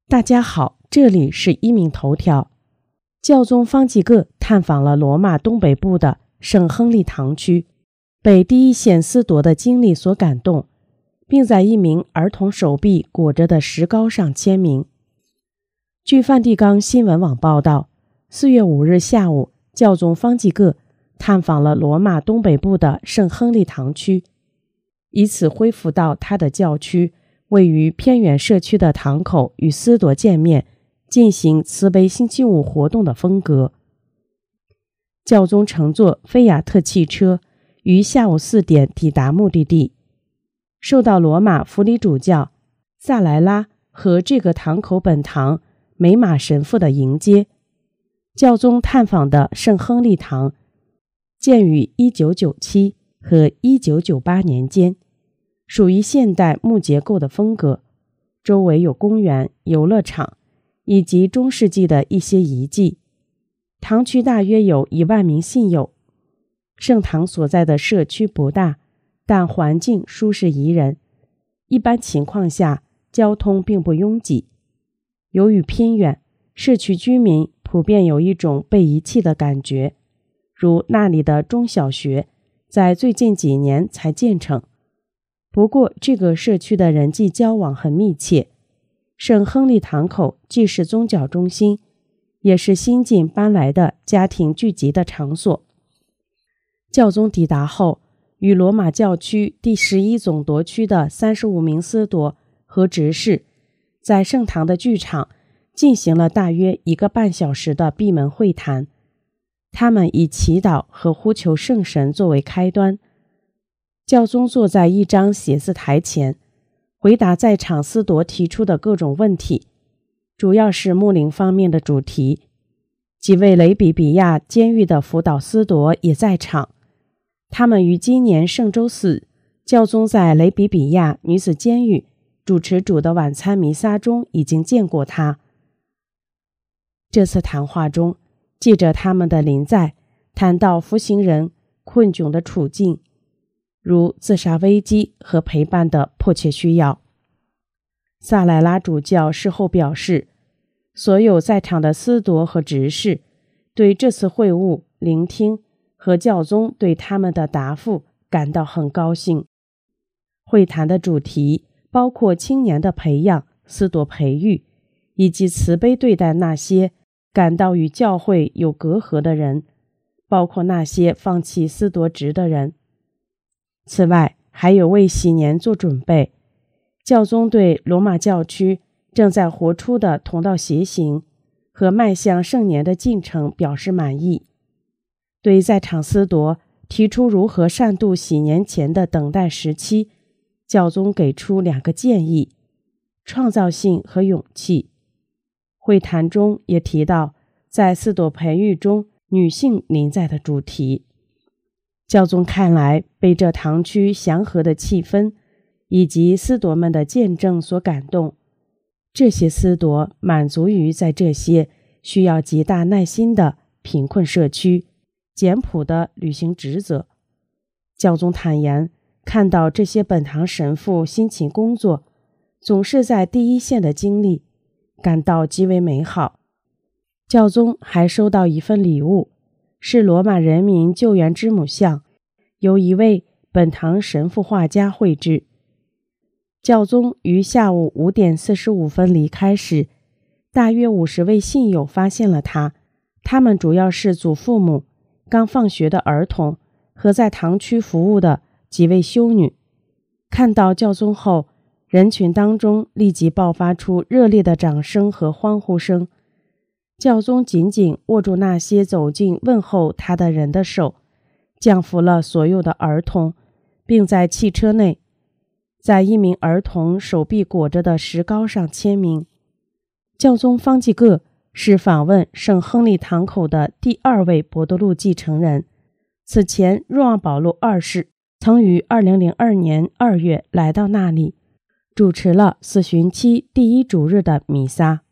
大家好，这里是一名头条。教宗方济各探访了罗马东北部的圣亨利堂区，被第一线司铎的经历所感动，并在一名儿童手臂裹着的石膏上签名。据梵蒂冈新闻网报道，4月5日下午，教宗方济各探访了罗马东北部的圣亨利堂区，以此恢复到他的教区位于偏远社区的堂口与司铎见面，进行慈悲星期五活动的风格。教宗乘坐菲亚特汽车于下午4点抵达目的地，受到罗马辅理主教萨莱拉和这个堂口本堂美马神父的迎接。教宗探访的圣亨利堂建于1997和1998年间，属于现代木结构的风格，周围有公园、游乐场以及中世纪的一些遗迹。堂区大约有1万名信友。圣堂所在的社区不大，但环境舒适宜人。一般情况下，交通并不拥挤。由于偏远，社区居民普遍有一种被遗弃的感觉，如那里的中小学在最近几年才建成。不过，这个社区的人际交往很密切。圣亨利堂口既是宗教中心，也是新近搬来的家庭聚集的场所。教宗抵达后，与罗马教区第11总铎区的35名司铎和执事在圣堂的剧场进行了大约1个半小时的闭门会谈。他们以祈祷和呼求圣神作为开端。教宗坐在一张写字台前，回答在场司铎提出的各种问题，主要是牧灵方面的主题。几位雷比比亚监狱的辅导司铎也在场，他们于今年圣周4，教宗在雷比比亚女子监狱主持主的晚餐弥撒中已经见过他。这次谈话中，借着他们的临在，谈到服刑人困窘的处境，如自杀危机和陪伴的迫切需要。萨莱拉主教事后表示，所有在场的司铎和执事对这次会晤、聆听和教宗对他们的答复感到很高兴。会谈的主题包括青年的培养、司铎培育，以及慈悲对待那些感到与教会有隔阂的人，包括那些放弃司铎职的人。此外，还有为禧年做准备。教宗对罗马教区正在活出的同道协行和迈向圣年的进程表示满意。对在场司铎提出如何善度禧年前的等待时期，教宗给出2个建议：创造性和勇气。会谈中也提到在司铎培育中女性临在的主题。教宗看来被这堂区祥和的气氛以及司铎们的见证所感动。这些司铎满足于在这些需要极大耐心的贫困社区简朴地履行职责。教宗坦言，看到这些本堂神父辛勤工作，总是在第一线的经历，感到极为美好。教宗还收到一份礼物，是罗马人民救援之母像，由一位本堂神父画家绘制。教宗于下午5点45分离开时，大约50位信友发现了他，他们主要是祖父母、刚放学的儿童和在堂区服务的几位修女。看到教宗后，人群当中立即爆发出热烈的掌声和欢呼声。教宗紧紧握住那些走近问候他的人的手，降服了所有的儿童，并在汽车内在一名儿童手臂裹着的石膏上签名。教宗方济各是访问圣亨利堂口的第2位伯多禄继承人。此前，若望保禄2世曾于2002年2月来到那里，主持了4旬期第1主日的弥撒。